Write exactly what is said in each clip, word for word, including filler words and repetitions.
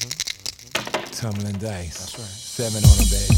Tumbling dice. That's right. Seven on them, baby.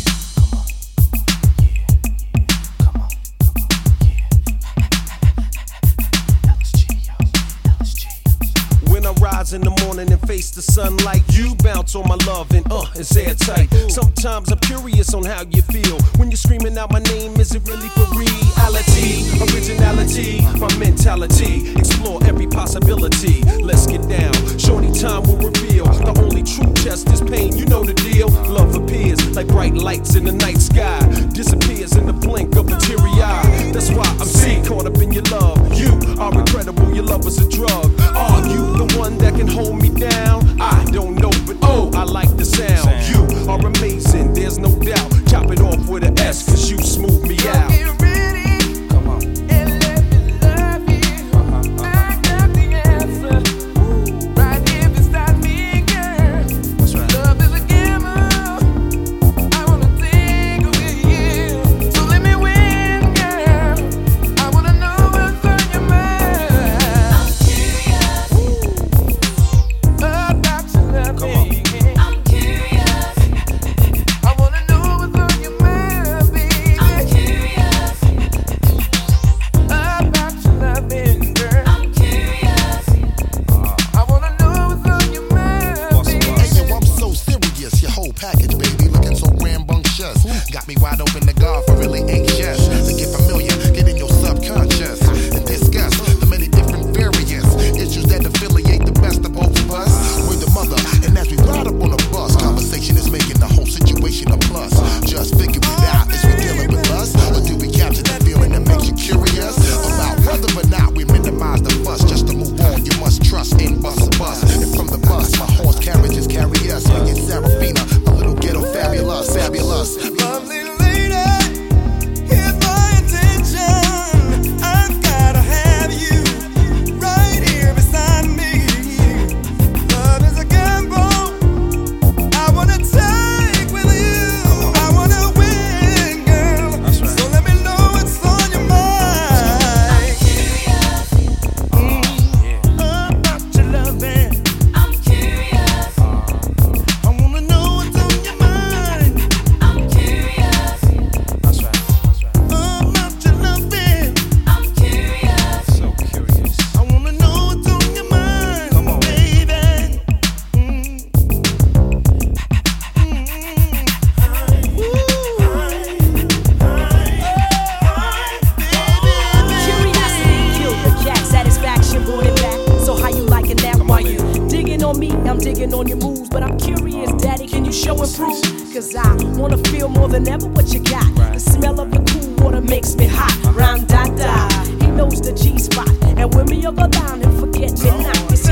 In the morning and face the sunlight, you bounce on my love and uh, it's airtight. Sometimes I'm curious on how you feel when you're screaming out my name. Is it really for reality? Originality, my mentality. Explore every possibility. Let's get down. Shorty, time will reveal. The only true test is pain. You know the deal. Love appears like bright lights in the night sky. Disappears in the blink of a teary eye. That's why I'm C, caught up in your love. You are incredible. Your love is a drug. Are you the one that can hold me down? I don't know, but oh, I like the sound. You are amazing, there's no doubt. Chop it off with an S, cause you smooth me out. Come on. And let me love you. Uh-huh, uh-huh. I got the answer. Right here beside me, girl. That's right. Love is a gamble. I wanna take with you. So let me win, girl. I wanna know what's on your mind. I'm curious about your love, baby. I'm curious. I wanna know what's on your mind, baby. I'm curious about your loving, girl. I'm curious. I wanna know what's on your mind, baby. Hey, yo, I'm so serious. Your whole package, baby, looking so rambunctious. Got me wide open to God for really anxious to get familiar, get in your subconscious and discuss the many different variants, issues that affiliate the best of both of us. We're the mother, and as we ride up on the bus, conversation is making the whole situation a plus. Just figure it out, is we dealing with us, or do we capture the feeling that makes you curious about whether or not we minimize the fuss? Just to move on, you must trust in bus bus. And from the bus, my horse carriages carry us. Me and Serafina, a little ghetto fabulous, fabulous. Lovely lady, here's my intention. I've gotta have you right here beside me. Love is a gamble. I wanna take with you. I wanna win, girl. That's right. So let me know what's on your mind. I'm curious about your loving. I'm curious. I wanna know what's on your mind. I'm curious. That's right. That's right. About your loving. I'm curious. So curious. I wanna know what's on your mind, Come on. baby. Mm. Curiosity killed the cat, satisfaction brought it back. So how you liking that? Why you digging on me? I'm digging on your moves, but I'm curious, daddy, can you show and prove? Cause I wanna feel more than ever what you got. The smell of your cool water makes me hot. Round da da, he knows the G spot, and when me go down and forget me not. It's